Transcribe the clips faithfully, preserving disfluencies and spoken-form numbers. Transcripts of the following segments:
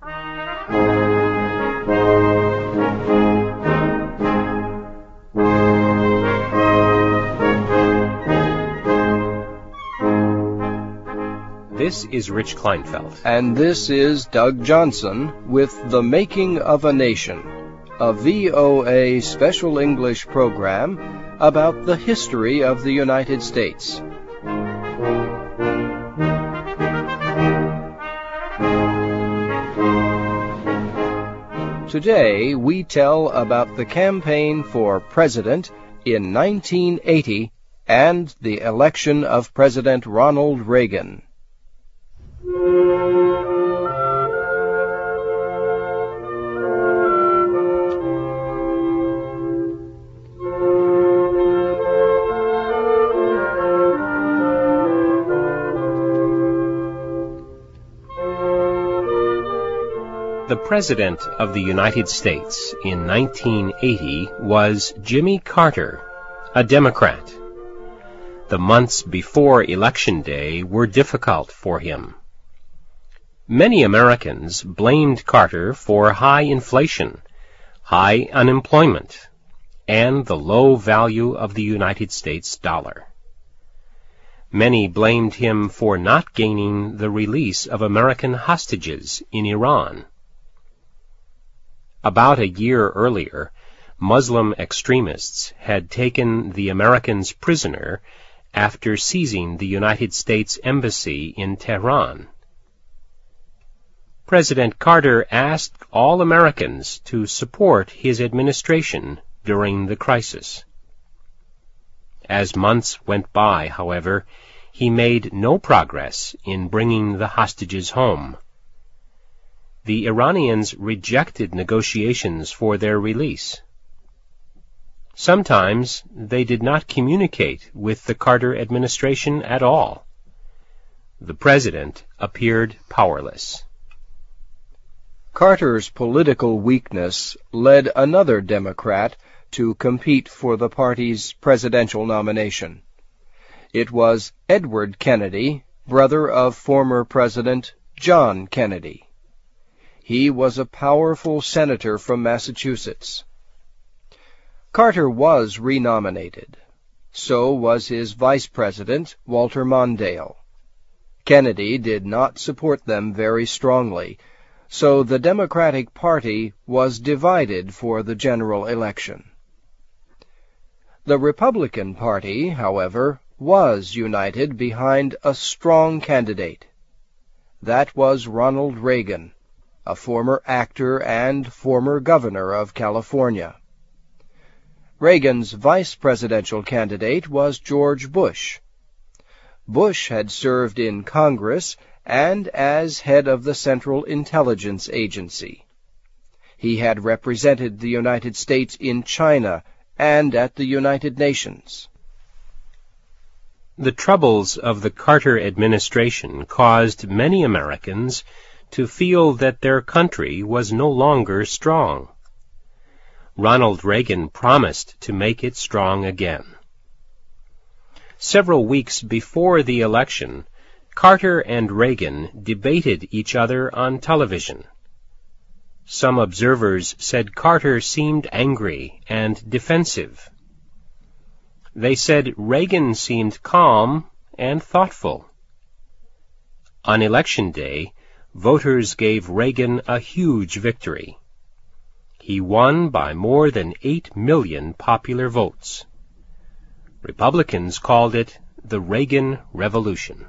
This is Rich Kleinfeld. And this is Doug Johnson with The Making of a Nation, a V O A special English program about the history of the United States. Today, we tell about the campaign for president in nineteen eighty and the election of President Ronald Reagan. The President of the United States in nineteen eighty was Jimmy Carter, a Democrat. The months before Election Day were difficult for him. Many Americans blamed Carter for high inflation, high unemployment, and the low value of the United States dollar. Many blamed him for not gaining the release of American hostages in Iran. About a year earlier, Muslim extremists had taken the Americans prisoner after seizing the United States Embassy in Tehran. President Carter asked all Americans to support his administration during the crisis. As months went by, however, he made no progress in bringing the hostages home. The Iranians rejected negotiations for their release. Sometimes they did not communicate with the Carter administration at all. The president appeared powerless. Carter's political weakness led another Democrat to compete for the party's presidential nomination. It was Edward Kennedy, brother of former President John Kennedy. He was a powerful senator from Massachusetts. Carter was renominated. So was his vice president, Walter Mondale. Kennedy did not support them very strongly, so the Democratic Party was divided for the general election. The Republican Party, however, was united behind a strong candidate. That was Ronald Reagan, a former actor and former governor of California. Reagan's vice presidential candidate was George Bush. Bush had served in Congress and as head of the Central Intelligence Agency. He had represented the United States in China and at the United Nations. The troubles of the Carter administration caused many Americans to feel that their country was no longer strong. Ronald Reagan promised to make it strong again. Several weeks before the election, Carter and Reagan debated each other on television. Some observers said Carter seemed angry and defensive. They said Reagan seemed calm and thoughtful. On Election Day, voters gave Reagan a huge victory. He won by more than eight million popular votes. Republicans called it the Reagan Revolution.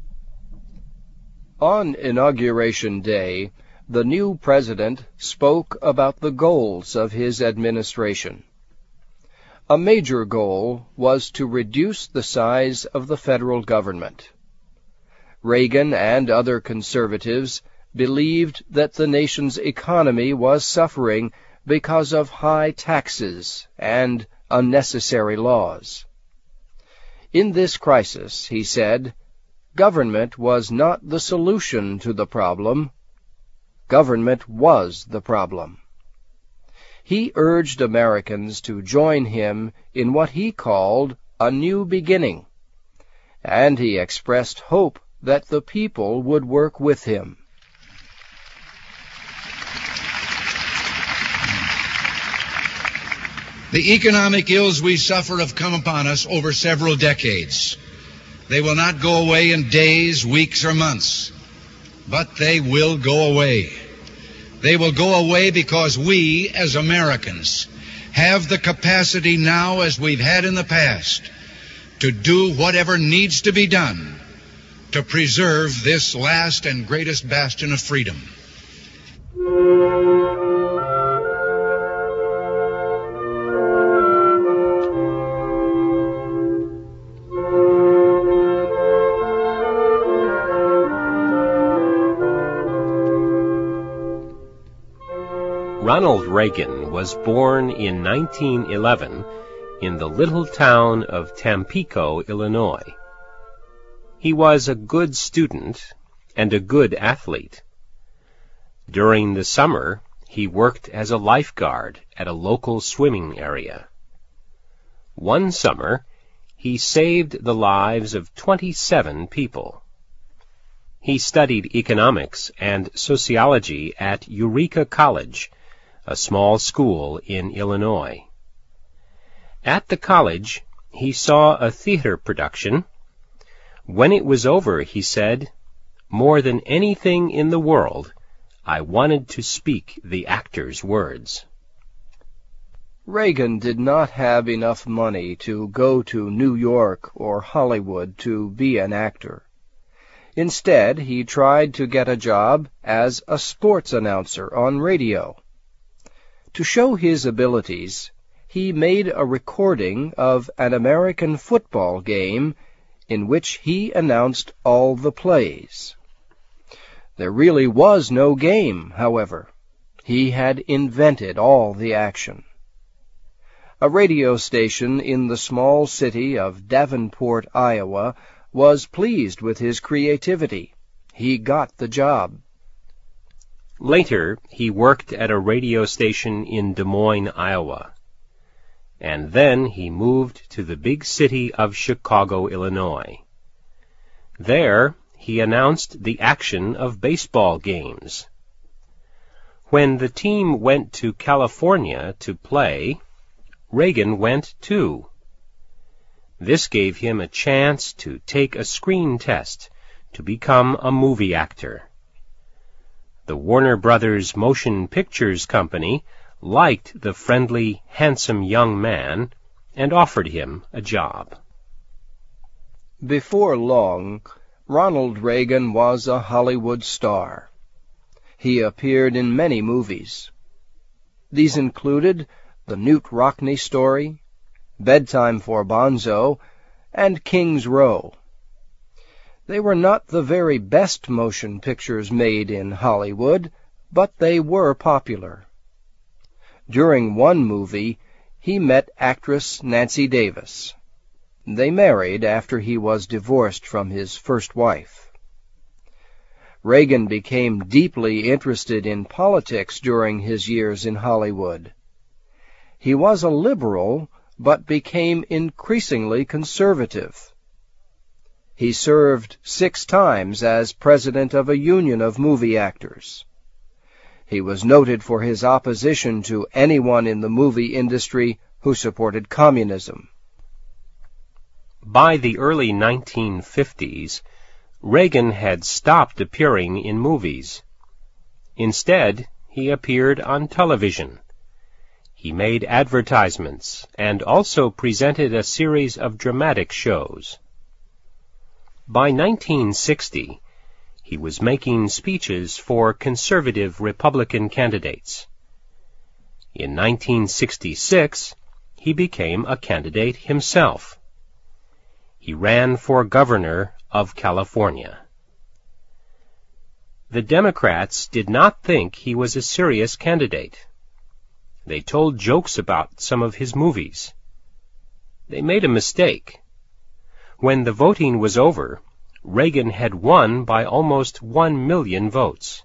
On Inauguration Day, the new president spoke about the goals of his administration. A major goal was to reduce the size of the federal government. Reagan and other conservatives believed that the nation's economy was suffering because of high taxes and unnecessary laws. In this crisis, he said, government was not the solution to the problem. Government was the problem. He urged Americans to join him in what he called a new beginning, and he expressed hope that the people would work with him. The economic ills we suffer have come upon us over several decades. They will not go away in days, weeks, or months, but they will go away. They will go away because we, as Americans, have the capacity now, as we've had in the past, to do whatever needs to be done to preserve this last and greatest bastion of freedom. Ronald Reagan was born in nineteen eleven in the little town of Tampico, Illinois. He was a good student and a good athlete. During the summer, he worked as a lifeguard at a local swimming area. One summer, he saved the lives of twenty-seven people. He studied economics and sociology at Eureka College, a small school in Illinois. At the college, he saw a theater production. When it was over, he said, "More than anything in the world, I wanted to speak the actor's words." Reagan did not have enough money to go to New York or Hollywood to be an actor. Instead, he tried to get a job as a sports announcer on radio. To show his abilities, he made a recording of an American football game in which he announced all the plays. There really was no game, however. He had invented all the action. A radio station in the small city of Davenport, Iowa, was pleased with his creativity. He got the job. Later, he worked at a radio station in Des Moines, Iowa. And then he moved to the big city of Chicago, Illinois. There, he announced the action of baseball games. When the team went to California to play, Reagan went too. This gave him a chance to take a screen test to become a movie actor. The Warner Brothers Motion Pictures Company liked the friendly, handsome young man and offered him a job. Before long, Ronald Reagan was a Hollywood star. He appeared in many movies. These included The Newt Rockne Story, Bedtime for Bonzo, and King's Row. They were not the very best motion pictures made in Hollywood, but they were popular. During one movie, he met actress Nancy Davis. They married after he was divorced from his first wife. Reagan became deeply interested in politics during his years in Hollywood. He was a liberal, but became increasingly conservative. He served six times as president of a union of movie actors. He was noted for his opposition to anyone in the movie industry who supported communism. By the early nineteen fifties, Reagan had stopped appearing in movies. Instead, he appeared on television. He made advertisements and also presented a series of dramatic shows. By nineteen sixty, he was making speeches for conservative Republican candidates. In nineteen sixty-six, he became a candidate himself. He ran for governor of California. The Democrats did not think he was a serious candidate. They told jokes about some of his movies. They made a mistake. When the voting was over, Reagan had won by almost one million votes.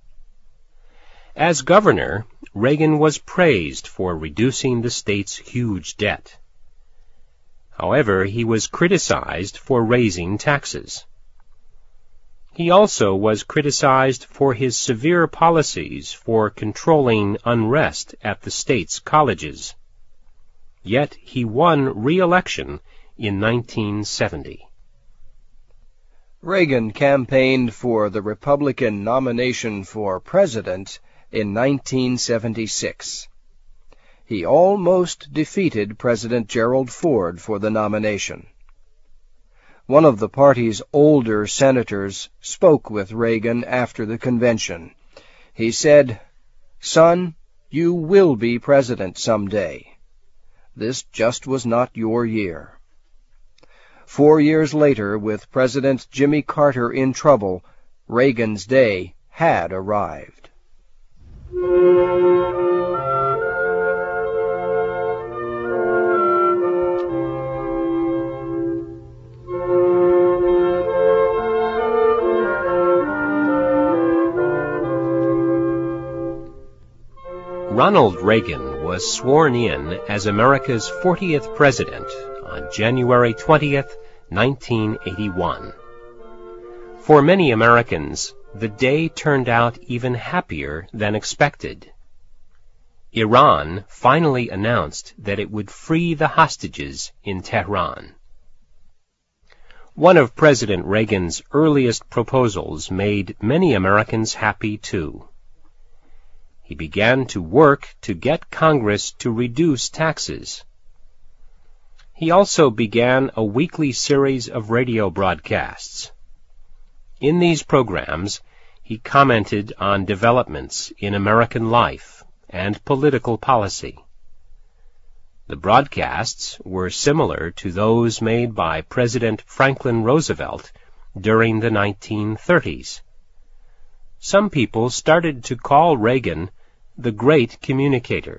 As governor, Reagan was praised for reducing the state's huge debt. However, he was criticized for raising taxes. He also was criticized for his severe policies for controlling unrest at the state's colleges. yet he won re-election in nineteen seventy. Reagan campaigned for the Republican nomination for president in nineteen seventy-six. He almost defeated President Gerald Ford for the nomination. One of the party's older senators spoke with Reagan after the convention. He said, "Son, you will be president someday. This just was not your year." Four years later, with President Jimmy Carter in trouble, Reagan's day had arrived. Ronald Reagan was sworn in as America's fortieth president on January twentieth, nineteen eighty-one. For many Americans, the day turned out even happier than expected. Iran finally announced that it would free the hostages in Tehran. One of President Reagan's earliest proposals made many Americans happy too. He began to work to get Congress to reduce taxes. He also began a weekly series of radio broadcasts. In these programs, he commented on developments in American life and political policy. The broadcasts were similar to those made by President Franklin Roosevelt during the nineteen thirties. Some people started to call Reagan the Great Communicator.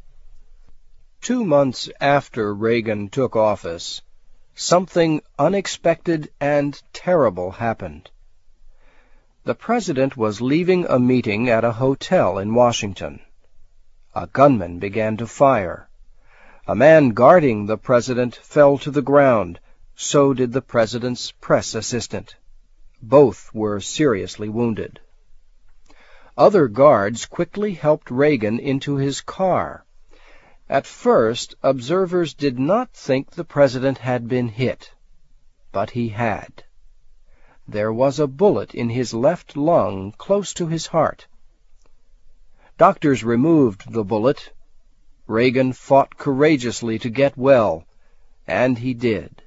Two months after Reagan took office, something unexpected and terrible happened. The president was leaving a meeting at a hotel in Washington. A gunman began to fire. A man guarding the president fell to the ground. So did the president's press assistant. Both were seriously wounded. Other guards quickly helped Reagan into his car. At first, observers did not think the president had been hit, but he had. There was a bullet in his left lung close to his heart. Doctors removed the bullet. Reagan fought courageously to get well, and he did.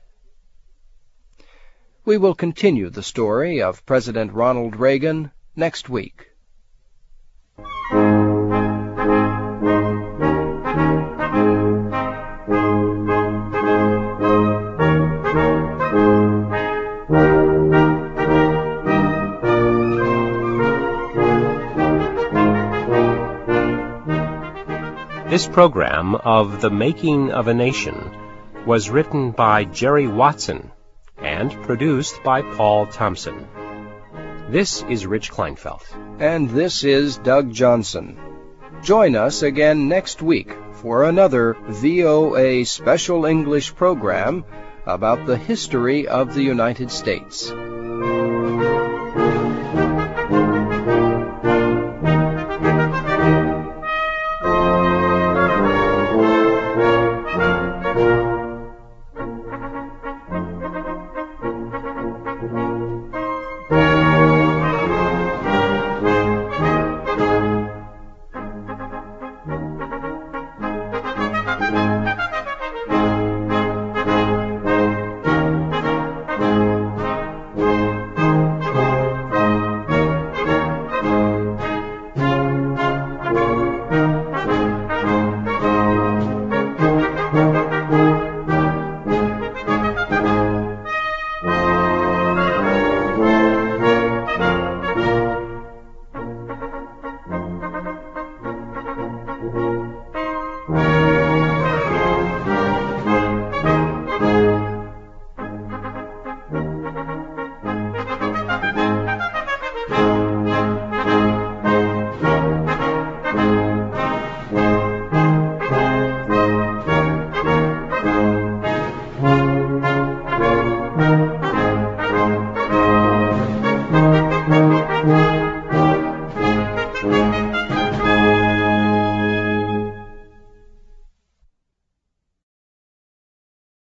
We will continue the story of President Ronald Reagan next week. This program of The Making of a Nation was written by Jerry Watson and produced by Paul Thompson. This is Rich Kleinfeld. And this is Doug Johnson. Join us again next week for another V O A Special English program about the history of the United States.